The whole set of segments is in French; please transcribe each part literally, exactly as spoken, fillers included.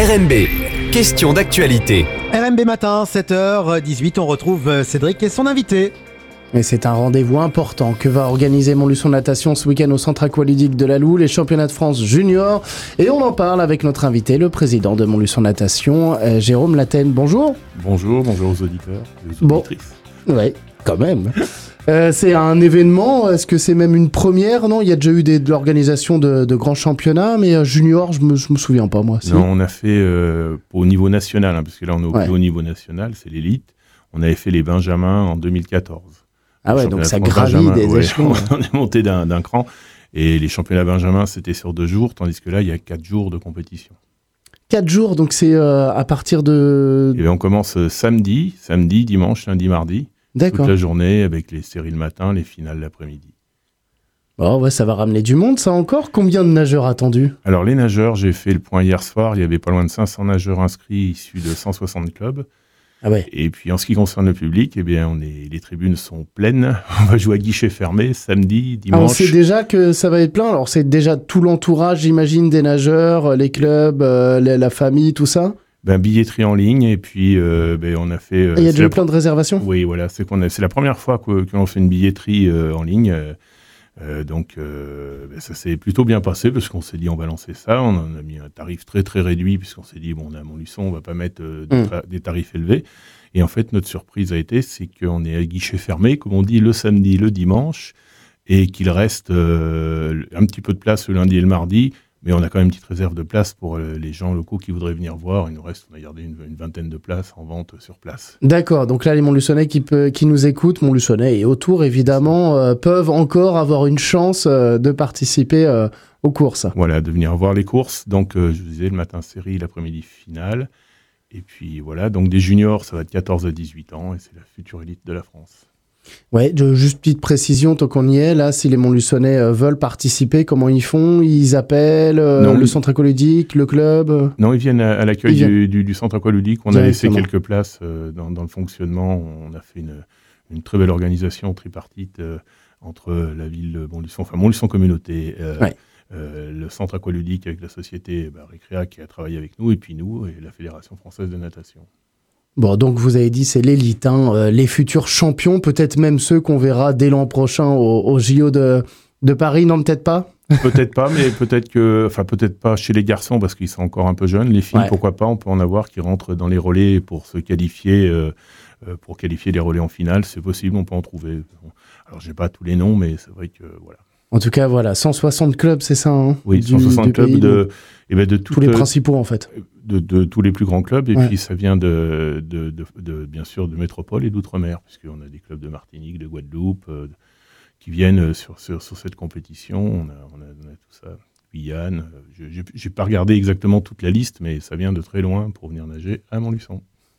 R M B, question d'actualité. R M B matin, sept heures dix-huit, on retrouve Cédric et son invité. Et c'est un rendez-vous important que va organiser Montluçon Natation ce week-end au centre aqualudique de Laloux, les championnats de France juniors. Et on en parle avec notre invité, le président de Montluçon Natation, euh, Jérôme Lattène. Bonjour. Bonjour, bonjour aux auditeurs et aux Bon. auditrices. Ouais, quand même. euh, c'est un événement, est-ce que c'est même une première? Non, il y a déjà eu des, de l'organisation de, de grands championnats, mais euh, junior, je me, je me souviens pas moi. Si. Non, on a fait euh, au niveau national, hein, parce que là on est au Ouais. plus haut niveau national, c'est l'élite. On avait fait les Benjamins en deux mille quatorze. Ah ouais, Les donc championnats ça de France gravit Benjamins, des ouais, échelons. On est monté d'un, d'un cran. Et les championnats Benjamins, c'était sur deux jours, tandis que là, il y a quatre jours de compétition. Quatre jours, donc c'est euh, à partir de... Et on commence euh, samedi, samedi, dimanche, lundi, mardi, D'accord. toute la journée, avec les séries le matin, les finales l'après-midi. Oh ouais, ça va ramener du monde, ça encore. Combien de nageurs attendus? Alors les nageurs, j'ai fait le point hier soir, il y avait pas loin de cinq cents nageurs inscrits issus de cent soixante clubs. Ah ouais. Et puis en ce qui concerne le public, eh bien, on est, les tribunes sont pleines. On va jouer à guichet fermé samedi, Ah, on dimanche. sait déjà que ça va être plein. Alors c'est déjà tout l'entourage, j'imagine, des nageurs, les clubs, euh, la, la famille, tout ça. Ben, billetterie en ligne et puis euh, ben, on a fait. euh, Et il y a c'est déjà la eu plein de réservations. Oui, voilà, c'est qu'on a, c'est la première fois que, que l'on fait une billetterie euh, en ligne. Euh, euh, donc euh, ben, ça s'est plutôt bien passé parce qu'on s'est dit on va lancer ça. On en a mis un tarif très très réduit puisqu'on s'est dit bon, on a Montluçon, on va pas mettre euh, des, Mm. tra- des tarifs élevés. Et en fait, notre surprise a été, c'est qu'on est à guichet fermé, comme on dit, le samedi, le dimanche, et qu'il reste euh, un petit peu de place le lundi et le mardi. Mais on a quand même une petite réserve de place pour euh, les gens locaux qui voudraient venir voir. Il nous reste, on a gardé une, une vingtaine de places en vente sur place. D'accord, donc là les Montluçonnais qui, peut, qui nous écoutent, Montluçonnais et autour évidemment, euh, peuvent encore avoir une chance euh, de participer euh, aux courses. Voilà, de venir voir les courses. Donc, euh, je vous disais, le matin série, l'après-midi finale. Et puis voilà, donc des juniors, ça va de quatorze à dix-huit ans, et c'est la future élite de la France. Ouais, de, juste petite précision, tant qu'on y est, là, si les Montluçonnais euh, veulent participer, comment ils font? Ils appellent euh, Non, le ils- centre aqualudique, le club euh Non, ils viennent à, à l'accueil Ils viennent. du, du, du centre aqualudique. On a laissé Directement. quelques places euh, dans, dans le fonctionnement. On a fait une, une très belle organisation tripartite euh, entre la ville de Montluçon, enfin Montluçon Communauté, euh, Ouais. euh, le centre aqualudique avec la société bah, Récréa qui a travaillé avec nous, et puis nous, et la Fédération française de natation. Bon, donc vous avez dit c'est l'élite, hein, euh, les futurs champions, peut-être même ceux qu'on verra dès l'an prochain au, au J O de, de Paris, non peut-être pas? Peut-être pas, mais peut-être que, enfin peut-être pas chez les garçons parce qu'ils sont encore un peu jeunes. Les filles, Ouais. pourquoi pas, on peut en avoir qui rentrent dans les relais pour se qualifier, euh, euh, pour qualifier les relais en finale. C'est possible, on peut en trouver. Alors j'ai pas tous les noms, mais c'est vrai que voilà. En tout cas, voilà, cent soixante clubs, c'est ça, hein, Oui, du- cent soixante du clubs pays, de, eh ben de toutes, tous les principaux en fait. de, de tous les plus grands clubs, et Ouais. puis ça vient de, de, de, de- bien sûr de métropole et d'outre-mer, puisqu'on a des clubs de Martinique, de Guadeloupe, euh, qui viennent sur, sur, sur cette compétition. On a, on a, on a tout ça. Guyane. euh, je- J'ai j'ai pas regardé exactement toute la liste, mais ça vient de très loin pour venir nager à Montluçon.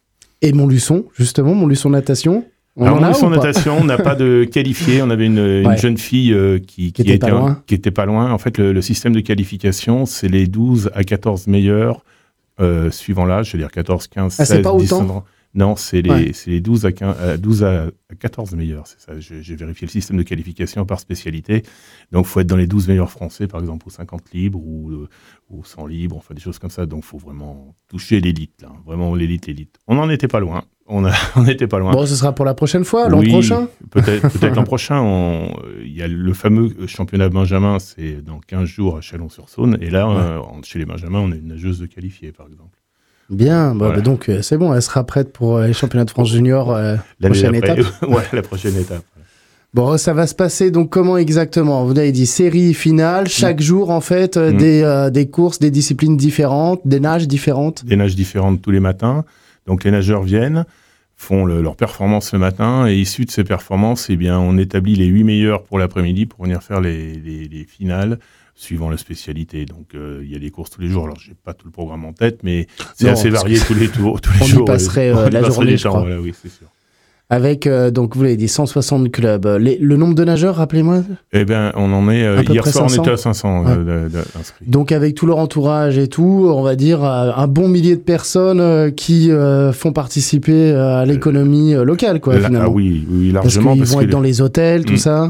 Et Montluçon, justement, Montluçon Natation, on Alors, en a Montluçon ou pas? natation, on n'a pas de qualifié. On avait une, une Ouais. jeune fille euh, qui, Qui était pas loin. qui était pas loin. En fait, le, le système de qualification, c'est les douze à quatorze meilleurs euh, suivant l'âge, c'est-à-dire quatorze, quinze, Ah, c'est seize, pas dix-sept autant ans. Non, c'est les, Ouais. c'est les douze à quinze, euh, douze à quatorze meilleurs, c'est ça. J'ai j'ai vérifié le système de qualification par spécialité. Donc, il faut être dans les douze meilleurs français, par exemple, aux cinquante libres ou euh, ou cent libres, enfin des choses comme ça. Donc, il faut vraiment toucher l'élite, là. Vraiment l'élite, l'élite. On n'en était pas loin. On a- on n'était pas loin. Bon, ce sera pour la prochaine fois, l'an Oui, prochain. Peut-être peut-être l'an prochain. on- Il y a le fameux championnat Benjamin, c'est dans quinze jours à Chalon-sur-Saône. Et là, Ouais. euh, en- chez les Benjamins, on a une nageuse de qualifiée, par exemple. Bien, bah, Voilà. bah, donc euh, c'est bon, elle sera prête pour euh, les championnats de France junior, euh, L'année prochaine d'après. étape. Ouais, la prochaine étape. Bon, ça va se passer donc comment exactement? Vous avez dit série finale, chaque jour en fait, euh, Mm. des, euh, des courses, des disciplines différentes, des nages différentes. Des nages différentes tous les matins. Donc, les nageurs viennent, font le- leur performance le matin, et issus de ces performances, eh bien, on établit les huit meilleurs pour l'après-midi pour venir faire les, les, les finales suivant la spécialité. Donc, euh, il y a des courses tous les jours. Alors, j'ai pas tout le programme en tête, mais c'est Non, assez parce varié tous les tours, tous les on y jours. passerait, euh, On y la passerait journée, du je temps, crois. voilà, oui, c'est sûr. Avec, euh, donc vous l'avez dit, cent soixante clubs. Les- le nombre de nageurs, rappelez-moi. Eh bien, on en est. euh, À peu hier près soir, cinq cents. on était à cinq cents Ouais. euh, de- de- inscrits. Donc avec tout leur entourage et tout, on va dire euh, un bon millier de personnes euh, qui euh, font participer euh, à l'économie euh, locale, quoi, Là- finalement. ah oui, oui, Parce largement. qu'ils Parce vont que être dans les hôtels, tout Mm. ça.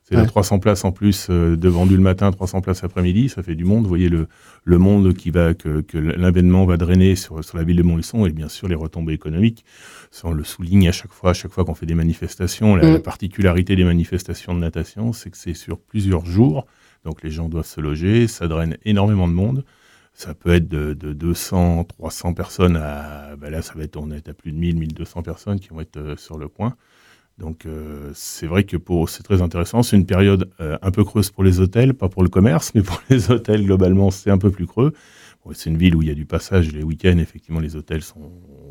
C'est Ouais. là trois cents places en plus euh, de vendues le matin, trois cents places après-midi, ça fait du monde. Vous voyez le, le monde qui va, que, que l'événement va drainer sur, sur la ville de Montluçon et bien sûr les retombées économiques. Ça, on le souligne à chaque fois, à chaque fois qu'on fait des manifestations. La, Mm. la particularité des manifestations de natation, c'est que c'est sur plusieurs jours. Donc les gens doivent se loger, ça draine énormément de monde. Ça peut être de, de deux cents, trois cents personnes à, ben là, ça va être, on est à plus de mille, mille deux cents personnes qui vont être euh, sur le coin. Donc euh, c'est vrai que pour, c'est très intéressant. C'est une période euh, un peu creuse pour les hôtels, pas pour le commerce, mais pour les hôtels globalement c'est un peu plus creux. Bon, c'est une ville où il y a du passage les week-ends. Effectivement, les hôtels sont,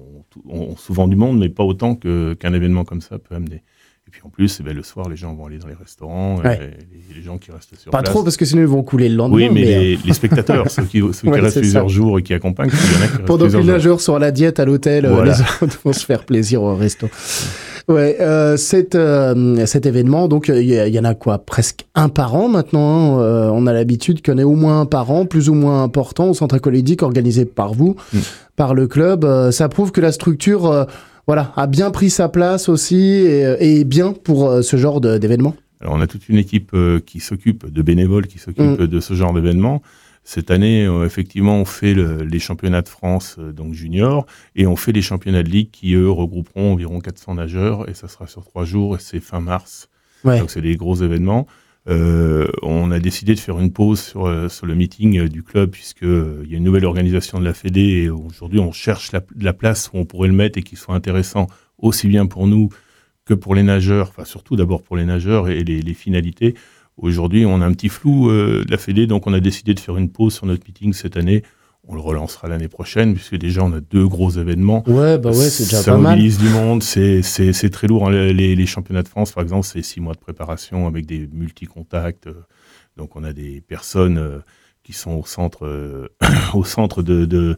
ont souvent du monde, mais pas autant que, qu'un événement comme ça peut amener. Et puis en plus, eh ben, le soir, les gens vont aller dans les restaurants, Ouais. et les, les gens qui restent sur Pas place. trop, parce que sinon ils vont couler le lendemain. Oui, mais, mais, euh, les, les spectateurs, ceux qui, ceux Ouais, qui restent c'est plusieurs ça. jours et qui accompagnent, il y en a qui restent Pendant que plusieurs les jours. nageurs sont à la diète à l'hôtel, euh, Voilà. les autres vont se faire plaisir au resto. Ouais, euh, cet, euh, cet événement, donc il y, y en a quoi, presque un par an maintenant. Hein, euh, on a l'habitude qu'il y en ait au moins un par an, plus ou moins important, au centre aqualudique organisé par vous, Mm. par le club. Euh, ça prouve que la structure, euh, voilà, a bien pris sa place aussi et, et est bien pour euh, ce genre de, d'événement. Alors, on a toute une équipe euh, qui s'occupe de bénévoles, qui s'occupe Mm. de ce genre d'événements. Cette année, euh, effectivement, on fait le- les championnats de France, euh, donc junior, et on fait les championnats de ligue qui, eux, regrouperont environ quatre cents nageurs, et ça sera sur trois jours, et c'est fin mars. Ouais. Donc, c'est des gros événements. Euh, on a décidé de faire une pause sur, euh, sur le meeting euh, du club, puisque euh, il y a une nouvelle organisation de la Fédé, et aujourd'hui, on cherche la, la place où on pourrait le mettre et qui soit intéressant aussi bien pour nous que pour les nageurs, enfin surtout d'abord pour les nageurs et les, les finalités. Aujourd'hui, on a un petit flou euh, de la Fédé, donc on a décidé de faire une pause sur notre meeting cette année. On le relancera l'année prochaine, puisque déjà on a deux gros événements. Ouais, bah ouais, c'est déjà ça pas mal. mobilise du monde, c'est, c'est, c'est très lourd. hein. Les, les championnats de France, par exemple, c'est six mois de préparation avec des multi-contacts. euh, Donc on a des personnes euh, qui sont au centre, euh, au centre de, de,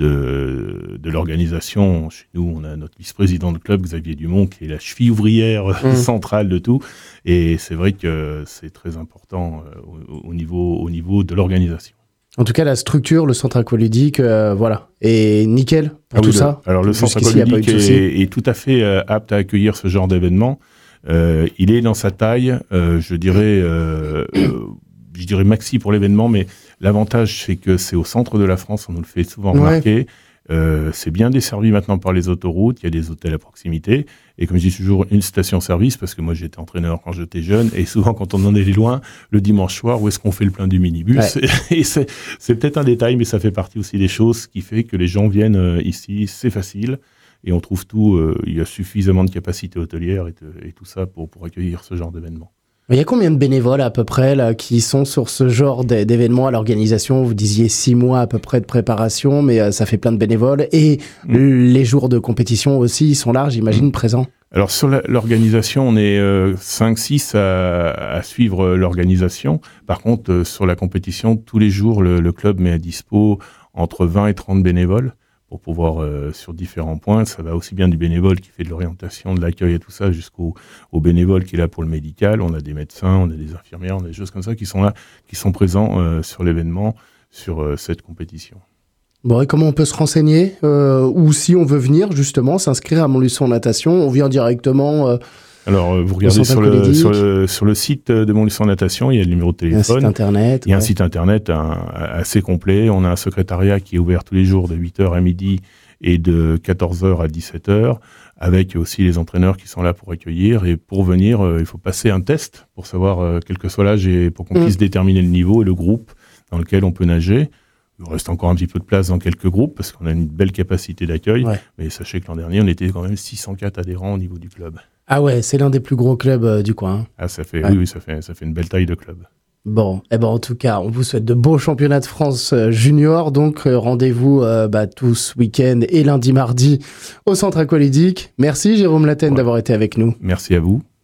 de, de l'organisation. Chez nous, on a notre vice-président de club, Xavier Dumont, qui est la cheville ouvrière Mmh. centrale de tout. Et c'est vrai que c'est très important euh, au, au, niveau, au niveau de l'organisation. En tout cas, la structure, le centre aqualudique, euh, voilà, est nickel pour Ah tout oui, le- ça. Alors le centre Jusqu'ici, il y a pas eu de aqualudique souci. est, est tout à fait euh, apte à accueillir ce genre d'événement. Euh, il est dans sa taille, euh, je dirais, euh, euh, je dirais maxi pour l'événement, mais l'avantage c'est que c'est au centre de la France, on nous le fait souvent Ouais. remarquer. Euh, c'est bien desservi maintenant par les autoroutes, il y a des hôtels à proximité, et comme je dis toujours, une station-service, parce que moi j'étais entraîneur quand j'étais jeune, et souvent quand on en est loin, le dimanche soir, où est-ce qu'on fait le plein du minibus Et c'est, c'est peut-être un détail, mais ça fait partie aussi des choses qui fait que les gens viennent euh, ici, c'est facile, et on trouve tout, euh, il y a suffisamment de capacité hôtelière et, de- et tout ça pour, pour accueillir ce genre d'événement. Il y a combien de bénévoles à peu près là, qui sont sur ce genre d'é- d'événement à l'organisation? Vous disiez six mois à peu près de préparation, mais euh, ça fait plein de bénévoles. Et Mm. les jours de compétition aussi, ils sont là, j'imagine, Mm. présents. Alors sur la- l'organisation, on est euh, cinq six à, à suivre euh, l'organisation. Par contre, euh, sur la compétition, tous les jours, le, le club met à dispo entre vingt et trente bénévoles pour pouvoir, euh, sur différents points, ça va aussi bien du bénévole qui fait de l'orientation, de l'accueil et tout ça, jusqu'au au bénévole qui est là pour le médical. On a des médecins, on a des infirmières, on a des choses comme ça qui sont là, qui sont présents euh, sur l'événement, sur euh, cette compétition. Bon, et comment on peut se renseigner euh, ou si on veut venir justement s'inscrire à Montluçon Natation, on vient directement euh, Alors, euh, vous regardez centre sur le, aqualudique. sur, le, sur le site de Montluçon Natation, il y a le numéro de il y a un site téléphone. internet. Il y a un ouais. site internet un- assez complet. On a un secrétariat qui est ouvert tous les jours de huit heures à midi et de quatorze heures à dix-sept heures, avec aussi les entraîneurs qui sont là pour accueillir. Et pour venir, euh, il faut passer un test pour savoir, euh, quel que soit l'âge, et pour qu'on Mm. puisse déterminer le niveau et le groupe dans lequel on peut nager. Il reste encore un petit peu de place dans quelques groupes parce qu'on a une belle capacité d'accueil. Ouais. Mais sachez que l'an dernier, on était quand même six cent quatre adhérents au niveau du club. Ah ouais, c'est l'un des plus gros clubs euh, du coin. hein. Ah, ça fait, Ouais. oui, oui, ça fait, ça fait une belle taille de club. Bon, eh ben en tout cas, on vous souhaite de beaux championnats de France euh, junior. Donc euh, rendez-vous euh, bah, tous ce week-end et lundi, mardi au centre aqualudique. Merci Jérôme Laten Ouais. d'avoir été avec nous. Merci à vous.